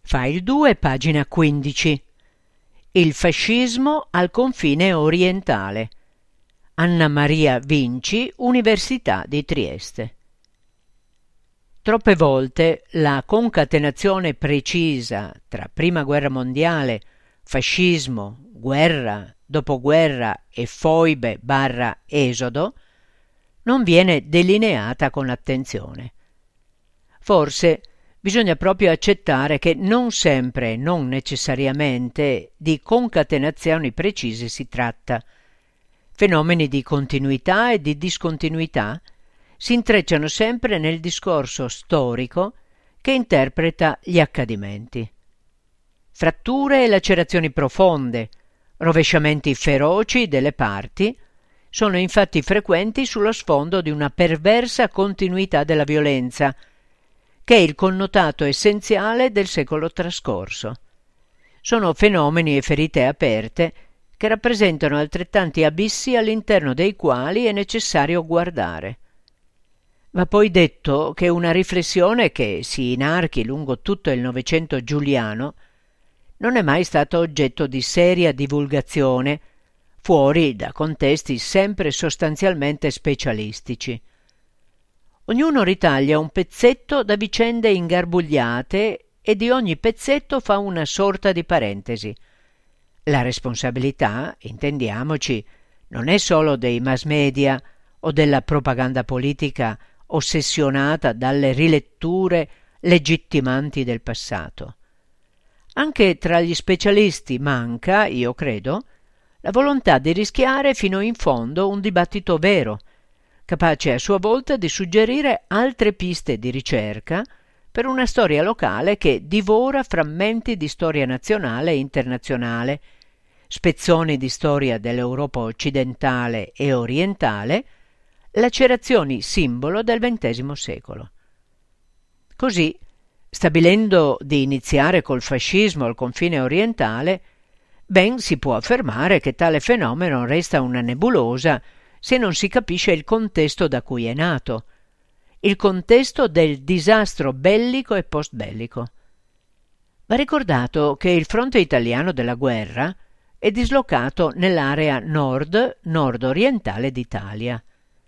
File 2, pagina 15. Il fascismo al confine orientale. Anna Maria Vinci, Università di Trieste. Troppe volte la concatenazione precisa tra Prima Guerra Mondiale, fascismo, guerra, dopoguerra e foibe/esodo non viene delineata con attenzione. Forse bisogna proprio accettare che non sempre e non necessariamente di concatenazioni precise si tratta. Fenomeni di continuità e di discontinuità si intrecciano sempre nel discorso storico che interpreta gli accadimenti. Fratture e lacerazioni profonde, rovesciamenti feroci delle parti, sono infatti frequenti sullo sfondo di una perversa continuità della violenza, che è il connotato essenziale del secolo trascorso. Sono fenomeni e ferite aperte che rappresentano altrettanti abissi all'interno dei quali è necessario guardare. Va poi detto che una riflessione che si inarchi lungo tutto il Novecento giuliano non è mai stata oggetto di seria divulgazione fuori da contesti sempre sostanzialmente specialistici. Ognuno ritaglia un pezzetto da vicende ingarbugliate e di ogni pezzetto fa una sorta di parentesi. La responsabilità, intendiamoci, non è solo dei mass media o della propaganda politica ossessionata dalle riletture legittimanti del passato. Anche tra gli specialisti manca, io credo, la volontà di rischiare fino in fondo un dibattito vero, capace a sua volta di suggerire altre piste di ricerca per una storia locale che divora frammenti di storia nazionale e internazionale, spezzoni di storia dell'Europa occidentale e orientale, lacerazioni simbolo del XX secolo. Così, stabilendo di iniziare col fascismo al confine orientale, ben si può affermare che tale fenomeno resta una nebulosa se non si capisce il contesto da cui è nato, il contesto del disastro bellico e postbellico. Va ricordato che il fronte italiano della guerra è dislocato nell'area nord-nord-orientale d'Italia.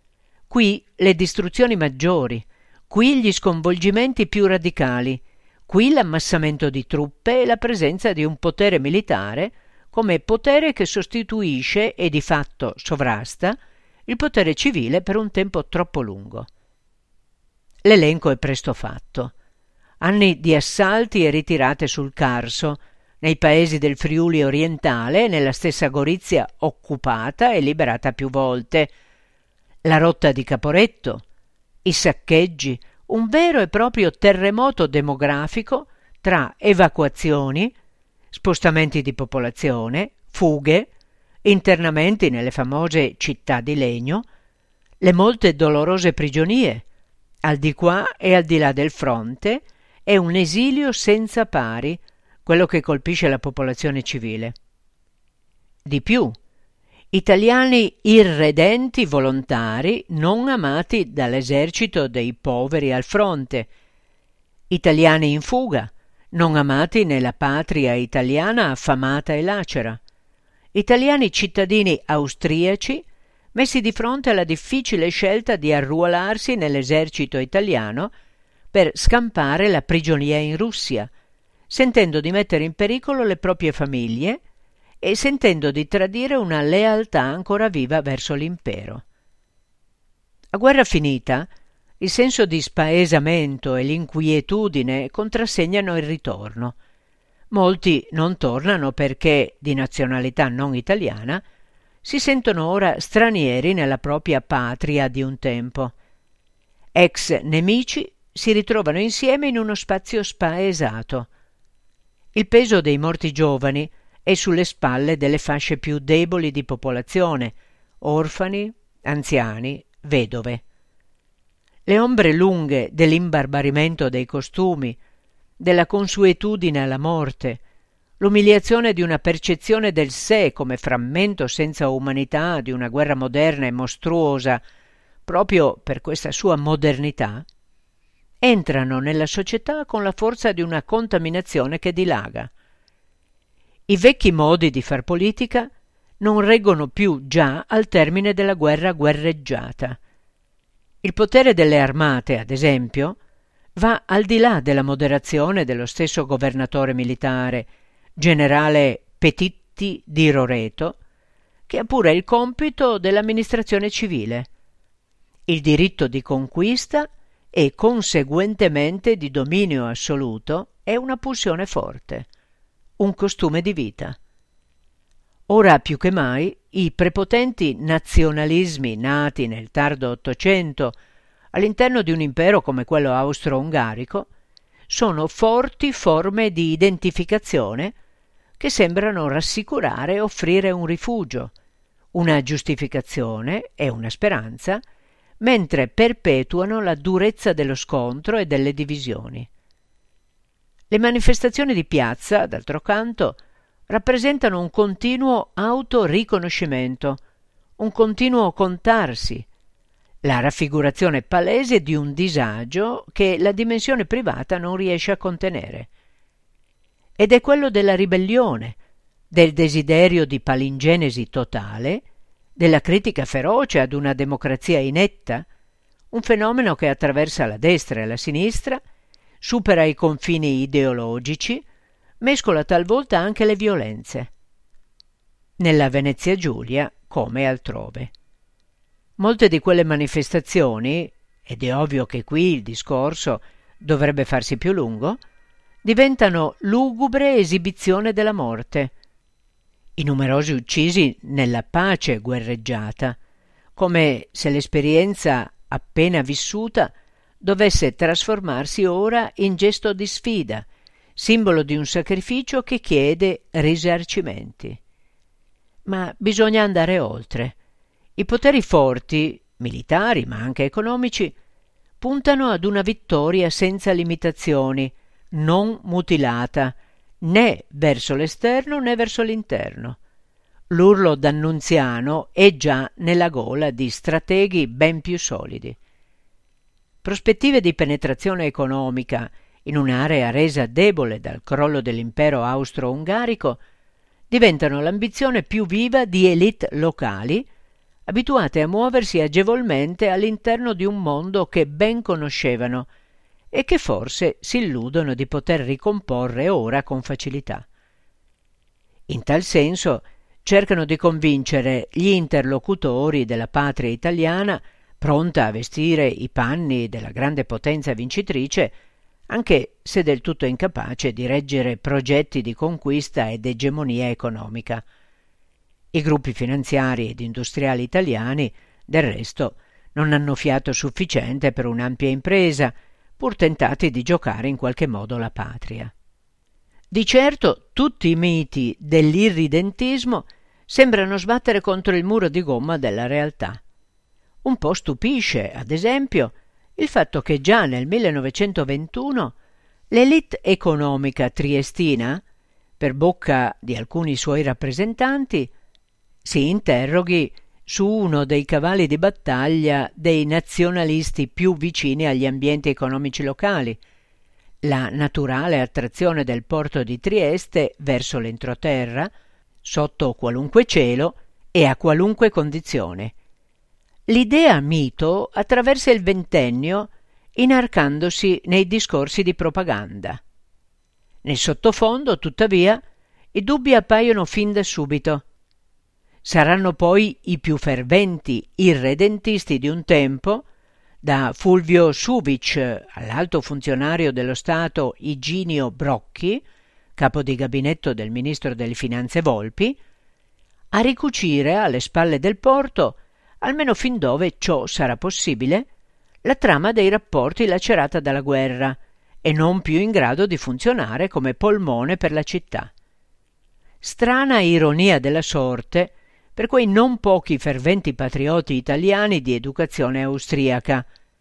Qui le distruzioni maggiori, qui gli sconvolgimenti più radicali, qui l'ammassamento di truppe e la presenza di un potere militare come potere che sostituisce e di fatto sovrasta il potere civile per un tempo troppo lungo. L'elenco è presto fatto. Anni di assalti e ritirate sul Carso, nei paesi del Friuli orientale e nella stessa Gorizia occupata e liberata più volte, la rotta di Caporetto, i saccheggi, un vero e proprio terremoto demografico tra evacuazioni, spostamenti di popolazione, fughe, internamenti nelle famose città di legno, le molte dolorose prigionie, al di qua e al di là del fronte, e un esilio senza pari, quello che colpisce la popolazione civile. Di più, italiani irredenti volontari non amati dall'esercito dei poveri al fronte, italiani in fuga, non amati nella patria italiana affamata e lacera, italiani cittadini austriaci messi di fronte alla difficile scelta di arruolarsi nell'esercito italiano per scampare la prigionia in Russia, sentendo di mettere in pericolo le proprie famiglie e sentendo di tradire una lealtà ancora viva verso l'impero. A guerra finita, il senso di spaesamento e l'inquietudine contrassegnano il ritorno. Molti non tornano perché, di nazionalità non italiana, si sentono ora stranieri nella propria patria di un tempo. Ex nemici si ritrovano insieme in uno spazio spaesato. Il peso dei morti giovani è sulle spalle delle fasce più deboli di popolazione, orfani, anziani, vedove. Le ombre lunghe dell'imbarbarimento dei costumi, della consuetudine alla morte, l'umiliazione di una percezione del sé come frammento senza umanità di una guerra moderna e mostruosa proprio per questa sua modernità, entrano nella società con la forza di una contaminazione che dilaga. I vecchi modi di far politica non reggono più già al termine della guerra guerreggiata. Il potere delle armate, ad esempio, va al di là della moderazione dello stesso governatore militare, generale Petitti di Roreto, che ha pure il compito dell'amministrazione civile. Il diritto di conquista e conseguentemente di dominio assoluto è una pulsione forte, un costume di vita. Ora più che mai i prepotenti nazionalismi nati nel tardo Ottocento all'interno di un impero come quello austro-ungarico sono forti forme di identificazione che sembrano rassicurare e offrire un rifugio, una giustificazione e una speranza, mentre perpetuano la durezza dello scontro e delle divisioni. Le manifestazioni di piazza, d'altro canto, rappresentano un continuo autoriconoscimento, un continuo contarsi, la raffigurazione palese di un disagio che la dimensione privata non riesce a contenere. Ed è quello della ribellione, del desiderio di palingenesi totale, della critica feroce ad una democrazia inetta, un fenomeno che attraversa la destra e la sinistra, supera i confini ideologici, mescola talvolta anche le violenze. Nella Venezia Giulia, come altrove. Molte di quelle manifestazioni, ed è ovvio che qui il discorso dovrebbe farsi più lungo, diventano lugubre esibizione della morte. I numerosi uccisi nella pace guerreggiata, come se l'esperienza appena vissuta dovesse trasformarsi ora in gesto di sfida, simbolo di un sacrificio che chiede risarcimenti. Ma bisogna andare oltre. I poteri forti, militari ma anche economici, puntano ad una vittoria senza limitazioni, non mutilata, né verso l'esterno né verso l'interno. L'urlo d'Annunziano è già nella gola di strateghi ben più solidi. Prospettive di penetrazione economica in un'area resa debole dal crollo dell'impero austro-ungarico diventano l'ambizione più viva di élite locali abituate a muoversi agevolmente all'interno di un mondo che ben conoscevano e che forse si illudono di poter ricomporre ora con facilità. In tal senso cercano di convincere gli interlocutori della patria italiana, pronta a vestire i panni della grande potenza vincitrice, anche se del tutto incapace di reggere progetti di conquista ed egemonia economica. I gruppi finanziari ed industriali italiani, del resto, non hanno fiato sufficiente per un'ampia impresa, pur tentati di giocare in qualche modo la patria. Di certo tutti i miti dell'irridentismo sembrano sbattere contro il muro di gomma della realtà. Un po' stupisce, ad esempio, il fatto che già nel 1921 l'élite economica triestina, per bocca di alcuni suoi rappresentanti, si interroghi su uno dei cavalli di battaglia dei nazionalisti più vicini agli ambienti economici locali, la naturale attrazione del porto di Trieste verso l'entroterra, sotto qualunque cielo e a qualunque condizione. L'idea mito attraversa il ventennio inarcandosi nei discorsi di propaganda. Nel sottofondo, tuttavia, i dubbi appaiono fin da subito. Saranno poi i più ferventi irredentisti di un tempo, da Fulvio Subic all'alto funzionario dello Stato Iginio Brocchi, capo di gabinetto del ministro delle Finanze Volpi, a ricucire alle spalle del porto, almeno fin dove ciò sarà possibile, la trama dei rapporti lacerata dalla guerra e non più in grado di funzionare come polmone per la città. Strana ironia della sorte per quei non pochi ferventi patrioti italiani di educazione austriaca.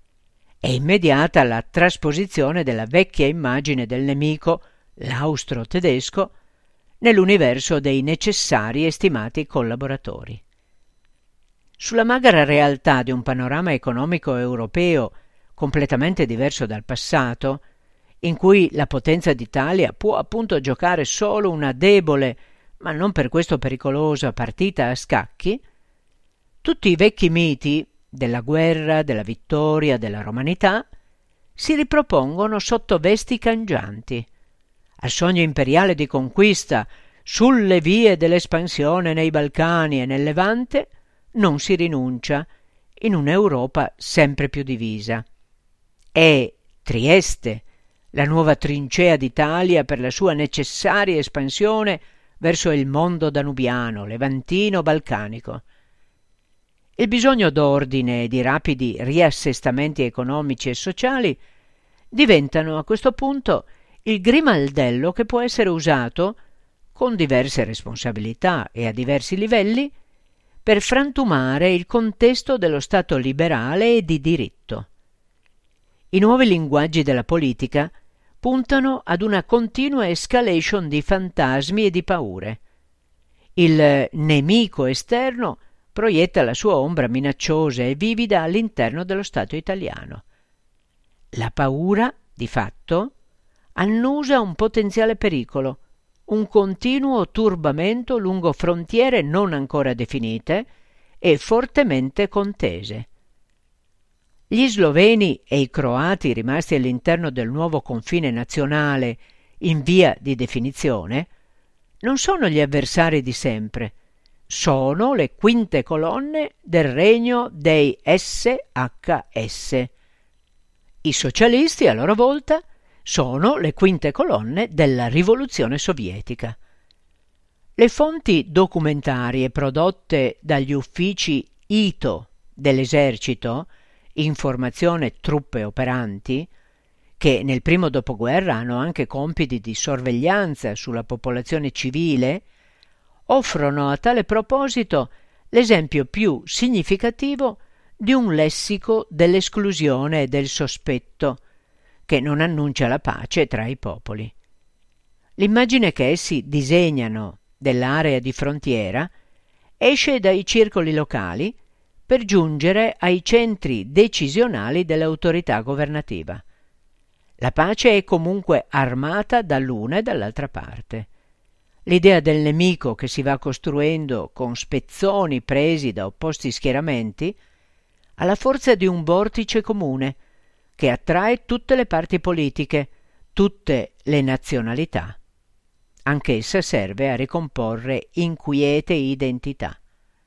È immediata la trasposizione della vecchia immagine del nemico, l'austro-tedesco, nell'universo dei necessari e stimati collaboratori. Sulla magra realtà di un panorama economico europeo completamente diverso dal passato, in cui la potenza d'Italia può appunto giocare solo una debole, ma non per questo pericolosa partita a scacchi, tutti i vecchi miti della guerra, della vittoria, della romanità si ripropongono sotto vesti cangianti. Al sogno imperiale di conquista sulle vie dell'espansione nei Balcani e nel Levante non si rinuncia in un'Europa sempre più divisa. È Trieste la nuova trincea d'Italia per la sua necessaria espansione verso il mondo danubiano, levantino, balcanico. Il bisogno d'ordine e di rapidi riassestamenti economici e sociali diventano a questo punto il grimaldello che può essere usato, con diverse responsabilità e a diversi livelli, per frantumare il contesto dello Stato liberale e di diritto. I nuovi linguaggi della politica puntano ad una continua escalation di fantasmi e di paure. Il nemico esterno proietta la sua ombra minacciosa e vivida all'interno dello Stato italiano. La paura, di fatto, annusa un potenziale pericolo, un continuo turbamento lungo frontiere non ancora definite e fortemente contese. Gli sloveni e i croati rimasti all'interno del nuovo confine nazionale in via di definizione non sono gli avversari di sempre, sono le quinte colonne del regno dei SHS. I socialisti, a loro volta, sono le quinte colonne della rivoluzione sovietica. Le fonti documentarie prodotte dagli uffici ITO dell'esercito, Informazione Truppe Operanti, che nel primo dopoguerra hanno anche compiti di sorveglianza sulla popolazione civile, offrono a tale proposito l'esempio più significativo di un lessico dell'esclusione e del sospetto, che non annuncia la pace tra i popoli. L'immagine che essi disegnano dell'area di frontiera esce dai circoli locali per giungere ai centri decisionali dell'autorità governativa. La pace è comunque armata dall'una e dall'altra parte. L'idea del nemico che si va costruendo con spezzoni presi da opposti schieramenti ha la forza di un vortice comune che attrae tutte le parti politiche, tutte le nazionalità. Anch'essa serve a ricomporre inquiete identità.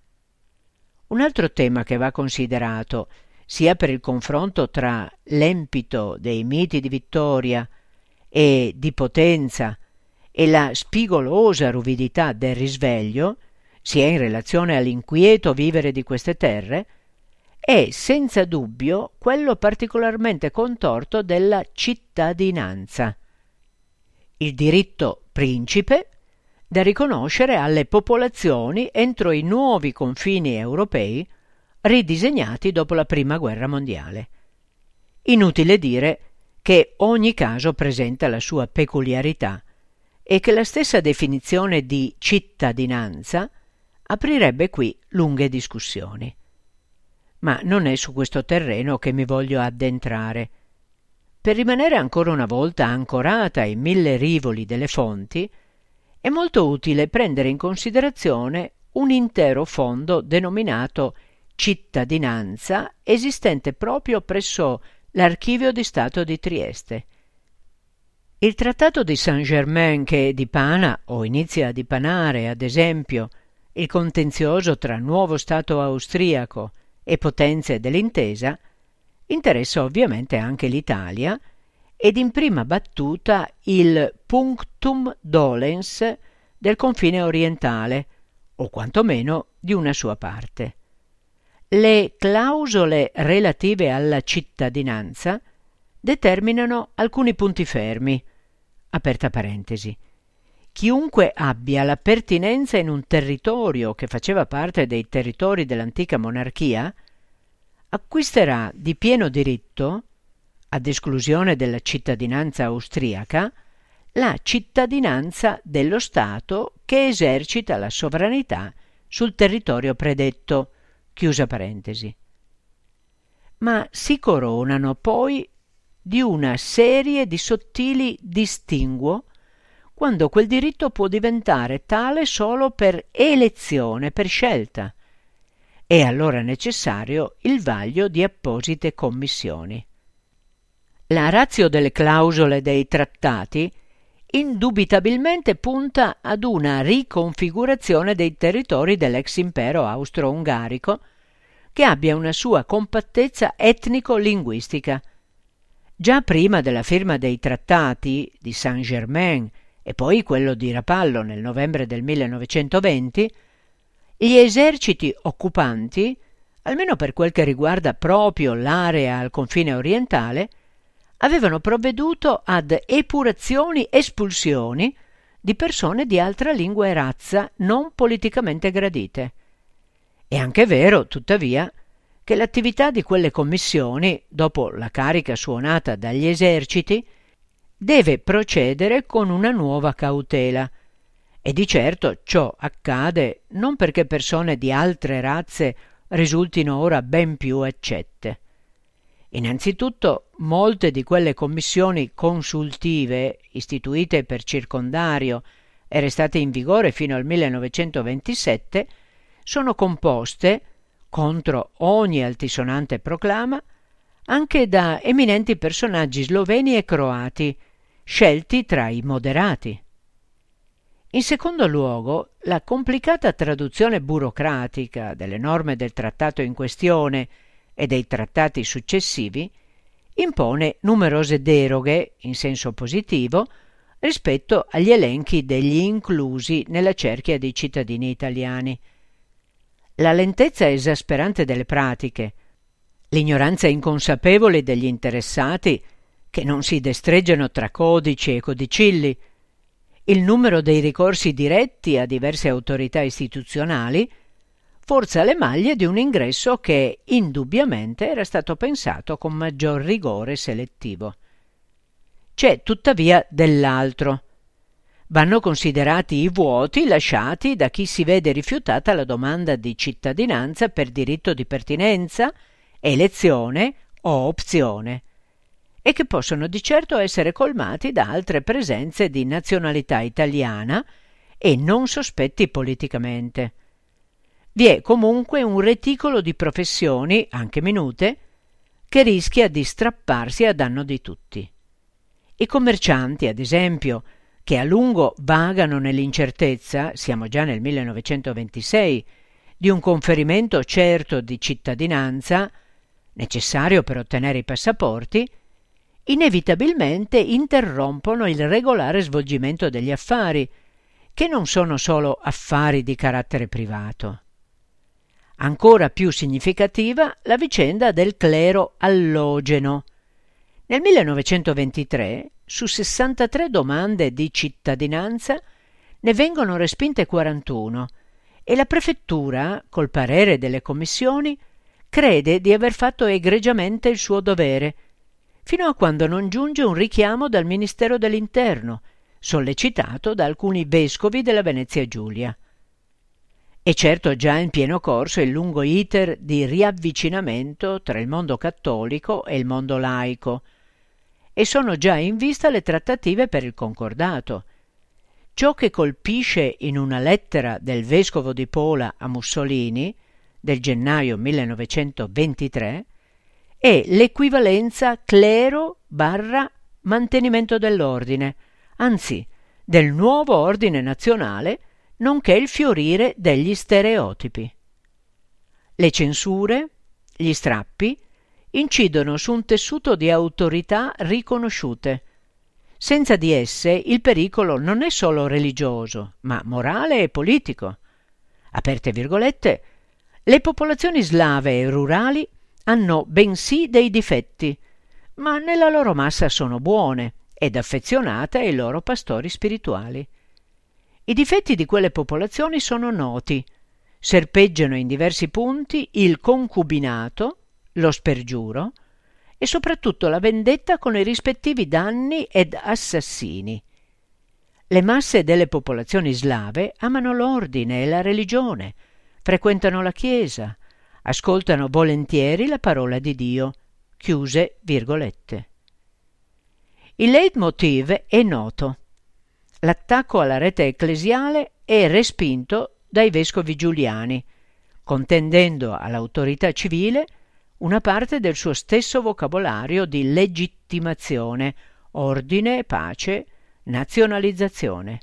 Un altro tema che va considerato, sia per il confronto tra l'empito dei miti di vittoria e di potenza e la spigolosa ruvidità del risveglio, sia in relazione all'inquieto vivere di queste terre, è senza dubbio quello particolarmente contorto della cittadinanza, il diritto principe da riconoscere alle popolazioni entro i nuovi confini europei ridisegnati dopo la Prima Guerra Mondiale. Inutile dire che ogni caso presenta la sua peculiarità e che la stessa definizione di cittadinanza aprirebbe qui lunghe discussioni. Ma non è su questo terreno che mi voglio addentrare. Per rimanere ancora una volta ancorata ai mille rivoli delle fonti, è molto utile prendere in considerazione un intero fondo denominato cittadinanza esistente proprio presso l'Archivio di Stato di Trieste. Il Trattato di Saint-Germain che dipana o inizia a dipanare, ad esempio, il contenzioso tra nuovo Stato austriaco e potenze dell'intesa, interessa ovviamente anche l'Italia ed in prima battuta il punctum dolens del confine orientale, o quantomeno di una sua parte. Le clausole relative alla cittadinanza determinano alcuni punti fermi. Aperta parentesi. Chiunque abbia la pertinenza in un territorio che faceva parte dei territori dell'antica monarchia acquisterà di pieno diritto, ad esclusione della cittadinanza austriaca, la cittadinanza dello Stato che esercita la sovranità sul territorio predetto. Chiusa parentesi. ma si coronano poi di una serie di sottili distinguo quando quel diritto può diventare tale solo per elezione, per scelta. È allora necessario il vaglio di apposite commissioni. La ratio delle clausole dei trattati indubitabilmente punta ad una riconfigurazione dei territori dell'ex impero austro-ungarico che abbia una sua compattezza etnico-linguistica. Già prima della firma dei trattati di Saint-Germain e poi quello di Rapallo nel novembre del 1920, gli eserciti occupanti, almeno per quel che riguarda proprio l'area al confine orientale, avevano provveduto ad espulsioni di persone di altra lingua e razza non politicamente gradite. È anche vero, tuttavia, che l'attività di quelle commissioni, dopo la carica suonata dagli eserciti, deve procedere con una nuova cautela, e di certo ciò accade non perché persone di altre razze risultino ora ben più accette. Innanzitutto, molte di quelle commissioni consultive istituite per circondario e restate in vigore fino al 1927 sono composte, contro ogni altisonante proclama, anche da eminenti personaggi sloveni e croati, scelti tra i moderati. In secondo luogo, la complicata traduzione burocratica delle norme del trattato in questione e dei trattati successivi impone numerose deroghe, in senso positivo, rispetto agli elenchi degli inclusi nella cerchia dei cittadini italiani. La lentezza esasperante delle pratiche, l'ignoranza inconsapevole degli interessati che non si destreggiano tra codici e codicilli, il numero dei ricorsi diretti a diverse autorità istituzionali forza le maglie di un ingresso che indubbiamente era stato pensato con maggior rigore selettivo. C'è tuttavia dell'altro. Vanno considerati i vuoti lasciati da chi si vede rifiutata la domanda di cittadinanza per diritto di pertinenza, elezione o opzione, e che possono di certo essere colmati da altre presenze di nazionalità italiana e non sospetti politicamente. Vi è comunque un reticolo di professioni, anche minute, che rischia di strapparsi a danno di tutti. I commercianti, ad esempio, che a lungo vagano nell'incertezza, siamo già nel 1926, di un conferimento certo di cittadinanza, necessario per ottenere i passaporti, inevitabilmente interrompono il regolare svolgimento degli affari, che non sono solo affari di carattere privato. Ancora più significativa la vicenda del clero allogeno. Nel 1923, su 63 domande di cittadinanza, ne vengono respinte 41 e la prefettura, col parere delle commissioni, crede di aver fatto egregiamente il suo dovere, fino a quando non giunge un richiamo dal Ministero dell'Interno, sollecitato da alcuni vescovi della Venezia Giulia. È certo già in pieno corso il lungo iter di riavvicinamento tra il mondo cattolico e il mondo laico, e sono già in vista le trattative per il concordato. Ciò che colpisce in una lettera del vescovo di Pola a Mussolini, del gennaio 1923, è l'equivalenza clero/mantenimento dell'ordine, anzi del nuovo ordine nazionale, nonché il fiorire degli stereotipi. Le censure, gli strappi, incidono su un tessuto di autorità riconosciute. Senza di esse il pericolo non è solo religioso, ma morale e politico. Aperte virgolette, le popolazioni slave e rurali hanno bensì dei difetti, ma nella loro massa sono buone ed affezionate ai loro pastori spirituali. I difetti di quelle popolazioni sono noti, serpeggiano in diversi punti il concubinato, lo spergiuro e soprattutto la vendetta con i rispettivi danni ed assassini. Le masse delle popolazioni slave amano l'ordine e la religione, frequentano la chiesa, ascoltano volentieri la parola di Dio. Chiuse virgolette. Il leitmotiv è noto. L'attacco alla rete ecclesiale è respinto dai vescovi giuliani, contendendo all'autorità civile una parte del suo stesso vocabolario di legittimazione, ordine, pace, nazionalizzazione.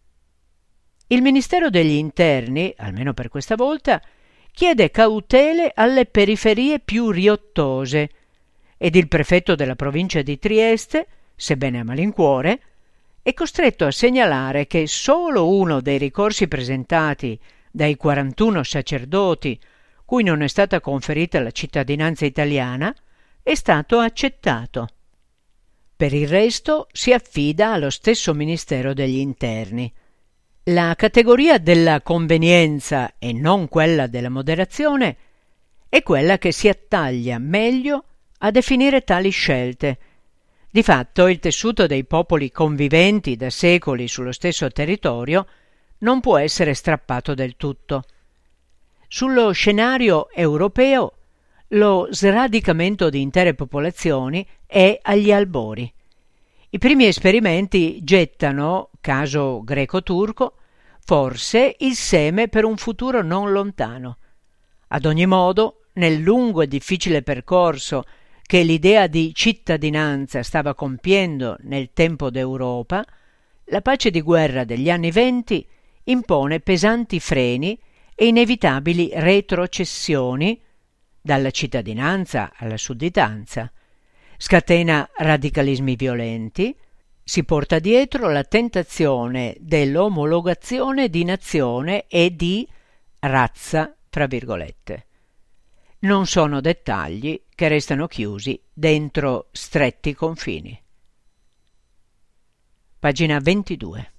Il Ministero degli Interni, almeno per questa volta, chiede cautele alle periferie più riottose ed il prefetto della provincia di Trieste, sebbene a malincuore, è costretto a segnalare che solo uno dei ricorsi presentati dai 41 sacerdoti cui non è stata conferita la cittadinanza italiana è stato accettato. Per il resto si affida allo stesso Ministero degli Interni. La categoria della convenienza e non quella della moderazione è quella che si attaglia meglio a definire tali scelte. Di fatto il tessuto dei popoli conviventi da secoli sullo stesso territorio non può essere strappato del tutto. Sullo scenario europeo lo sradicamento di intere popolazioni è agli albori. I primi esperimenti gettano, caso greco-turco, forse il seme per un futuro non lontano. Ad ogni modo, nel lungo e difficile percorso che l'idea di cittadinanza stava compiendo nel tempo d'Europa, la pace di guerra degli anni '20 impone pesanti freni e inevitabili retrocessioni dalla cittadinanza alla sudditanza, scatena radicalismi violenti, si porta dietro la tentazione dell'omologazione di nazione e di razza, tra virgolette. Non sono dettagli che restano chiusi dentro stretti confini. Pagina 22.